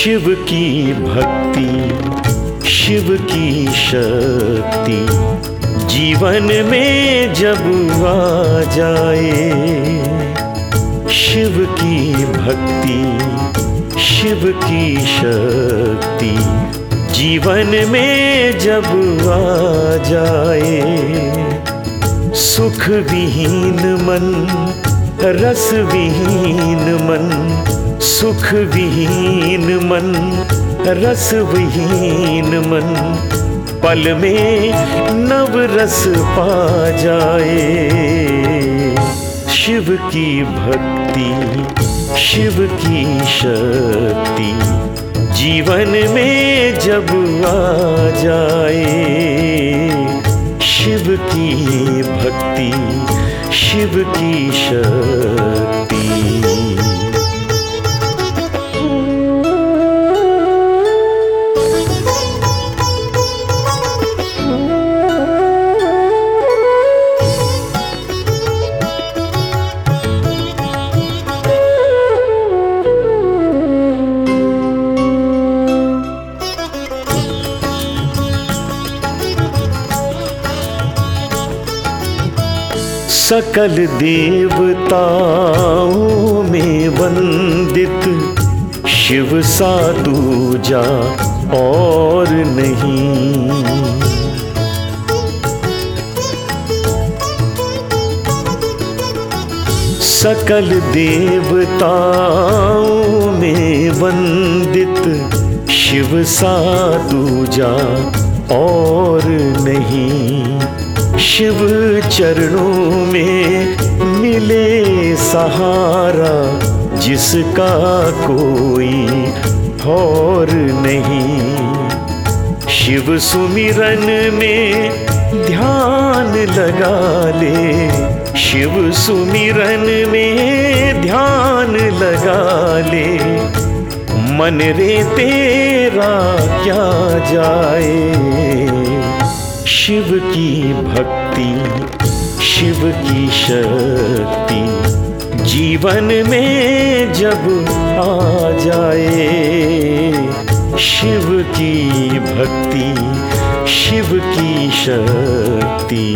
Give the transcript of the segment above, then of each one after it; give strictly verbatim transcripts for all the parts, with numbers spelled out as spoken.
शिव की भक्ति, शिव की शक्ति जीवन में जब आ जाए। शिव की भक्ति, शिव की शक्ति जीवन में जब आ जाए। सुख विहीन मन, रस विहीन मन, सुख विहीन मन, रस विहीन मन पल में नव रस पा जाए। शिव की भक्ति, शिव की शक्ति जीवन में जब आ जाए। शिव की भक्ति, शिव की शक्ति। सकल देवताओं में वंदित शिव सा दूजा और नहीं। सकल देवताओं में वंदित शिव सा दूजा और नहीं। शिव चरणों में मिले सहारा जिसका कोई और नहीं। शिव सुमिरन में ध्यान लगा ले, शिव सुमिरन में ध्यान लगा ले। मन रे तेरा क्या जाए। शिव की भक्ति, शिव की शक्ति जीवन में जब आ जाए। शिव की भक्ति, शिव की शक्ति।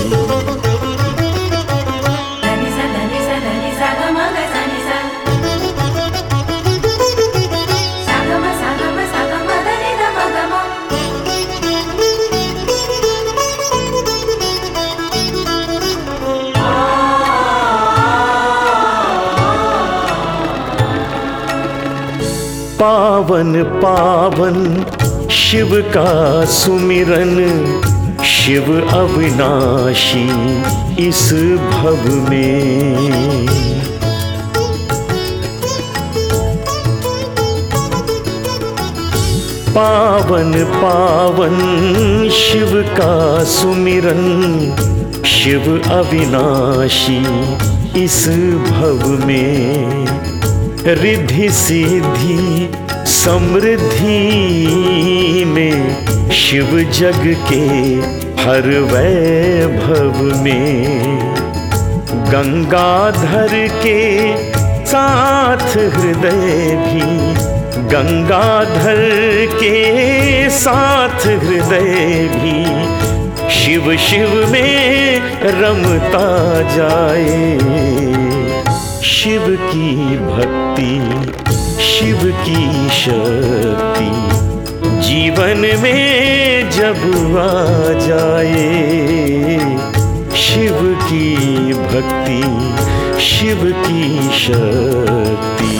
पावन पावन शिव का सुमिरन, शिव अविनाशी इस भव में। पावन पावन शिव का सुमिरन, शिव अविनाशी इस भव में। रिद्धि सिद्धि समृद्धि में शिव जग के हर वैभव में। गंगाधर के साथ हृदय भी, गंगाधर के साथ हृदय भी शिव शिव में रमता जाए। शिव की भक्ति, शिव की शक्ति जीवन में जब आ जाए। शिव की भक्ति, शिव की शक्ति।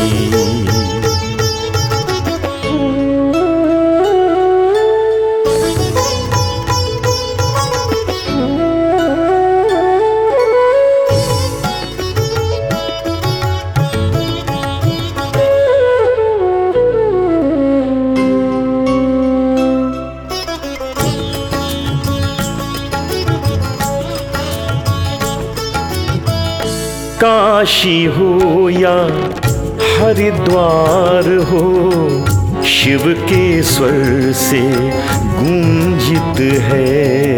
काशी हो या हरिद्वार हो, शिव के स्वर से गूंजित है।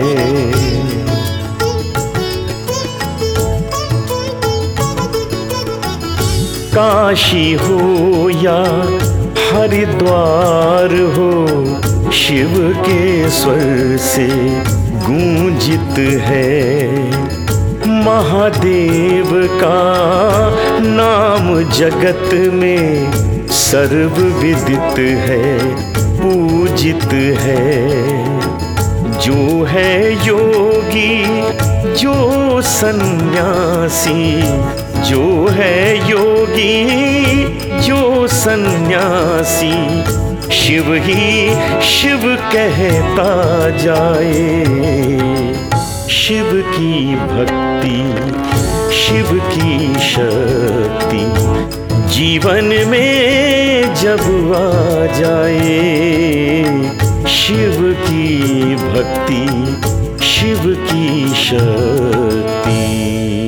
काशी हो या हरिद्वार हो शिव के स्वर से गूंजित है। महादेव का नाम जगत में सर्व विदित है, पूजित है। जो है योगी जो सन्यासी, जो है योगी जो सन्यासी, शिव ही शिव कहता जाए। शिव की भक्ति, शिव की शक्ति जीवन में जब आ जाए। शिव की भक्ति, शिव की शक्ति।